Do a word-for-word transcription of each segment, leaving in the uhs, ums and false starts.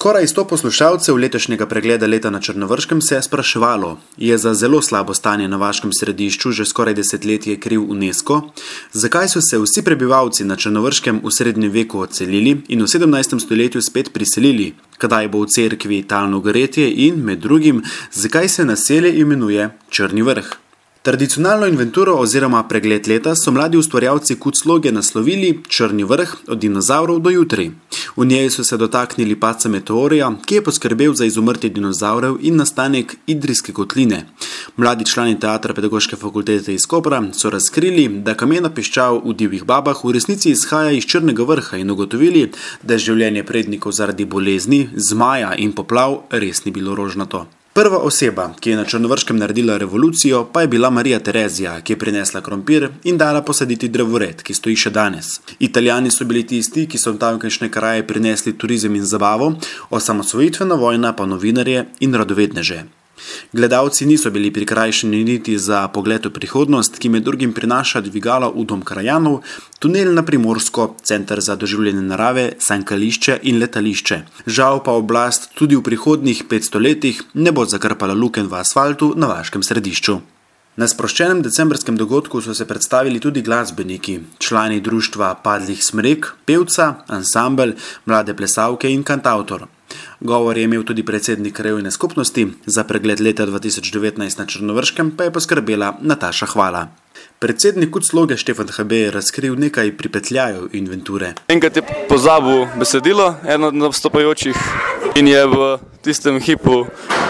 Skoraj sto poslušalcev letošnjega pregleda leta na Črnovrškem se je spraševalo, je za zelo slabo stanje na vaškem središču že skoraj desetletje kriv UNESCO, zakaj so se vsi prebivalci na Črnovrškem v srednjem veku odselili in v sedemnajstem stoletju spet priselili, kdaj bo v cerkvi talno goretje in, med drugim, zakaj se naselje imenuje Črni vrh. Tradicionalno inventuro oziroma pregled leta so mladi ustvarjalci Kucloge naslovili Črni vrh od dinozavrov do jutri. V njej so se dotaknili padca meteorja, ki je poskrbel za izumrtje dinozavrov in nastanek Idrijske kotline. Mladi člani Teatra Pedagoške fakultete iz Kopra so razkrili, da kamena piščal v Divjih babah v resnici izhaja iz Črnega vrha in ugotovili, da življenje prednikov zaradi bolezni, zmaja in poplav res ni bilo rožnato. Prva oseba, ki je na Črnovrškem naredila revolucijo, pa je bila Marija Terezija, ki je prinesla krompir in dala posaditi drevored, ki stoji še danes. Italijani so bili tisti, ki so v tamkajšnje kraje prinesli turizem in zabavo, osamosvojitvena vojna pa novinarje in radovedneže. Gledalci niso bili prikrajšani niti za pogled v prihodnost, ki med drugim prinaša dvigala v dom krajanov, tunel na Primorsko, center za doživljanje narave, sankališče in letališče. Žal pa oblast tudi v prihodnjih petsto letih ne bo zakrpala lukenj v asfaltu na vaškem središču. Na sproščenem decembrskem dogodku so se predstavili tudi glasbeniki, člani društva Padlih smrek, pevca, ansambel, mlade plesavke in kantavtor. Govor je imel tudi predsednik krajevne skupnosti, za pregled leta dva tisoč devetnajst na Črnovrškem pa je poskrbela Nataša Hvala. Predsednik Kucloge Štefan Habe je razkril nekaj pripetljajev inventure. Enkrat je pozabil besedilo, eno od nastopajočih, in je v tistem hipu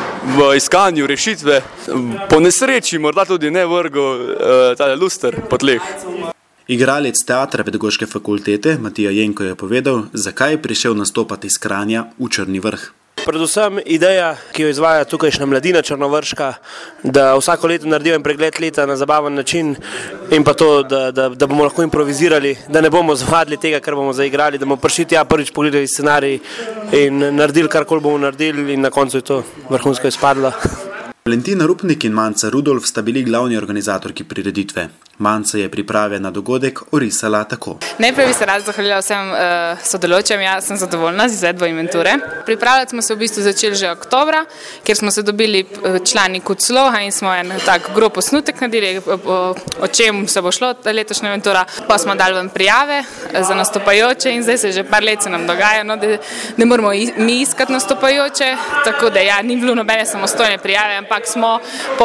v iskanju rešitve po nesreči morda tudi ne vrgel uh, tale luster po tleh. Igralec Teatra Pedagoške fakultete Matija Jenko je povedal, zakaj je prišel nastopati iz Kranja v Črni vrh. Predvsem ideja, ki jo izvaja tukajšnja mladina črnovrška, da vsako leto naredijo en pregled leta na zabaven način in pa to, da, da, da bomo lahko improvizirali, da ne bomo zvadili tega, kar bomo zaigrali, da bomo prišli tja prvič pogledali scenarij in naredili karkoli bomo naredili in na koncu je to vrhunsko izpadlo. Valentina Rupnik in Manca Rudolf sta bili glavni organizatorki prireditve. Manca je priprave na dogodek orisala tako. Najprej bi se rad zahvalila vsem uh, sodelujočim, jaz sem zadovoljna z izvedbo inventure. Pripravljati smo se v bistvu začeli že oktobra, kjer smo se dobili člani Kucloga in smo en tak grob osnutek naredili, o, o čem se bo šlo ta letošnja inventura. Pa smo dali ven prijave za nastopajoče in zdaj se že par let se nam dogaja, no, da ne moramo mi iskati nastopajoče, tako da ja, ni bilo nobene samostojne prijave, ampak smo po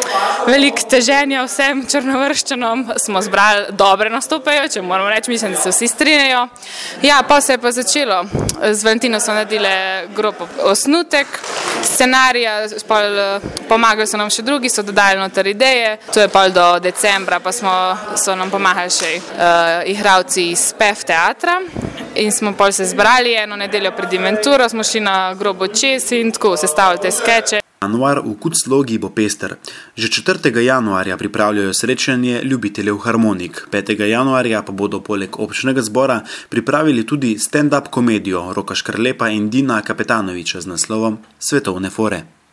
veliko teženja vsem Črnovrščanom smo zbrali dobre nastopajoče, moramo reči, mislim, da se vsi strinjajo. Ja, pa se je pa začelo. Z Valentino so naredile grob osnutek, scenarija, pomagali so nam še drugi, so dodali noter ideje. To je pol do decembra, pa smo, so nam pomagali še uh, igralci iz P E F teatra in smo pol se zbrali eno nedeljo pred inventuro, smo šli na grobo čez in tako sestavili te skeče. Januar v Kuclogi bo pester. Že četrtega januarja pripravljajo srečanje ljubiteljev harmonik. petega januarja pa bodo poleg občnega zbora pripravili tudi stand-up komedijo Roka Škrlepa in Dina Kapetanoviča z naslovom Svetovne fore.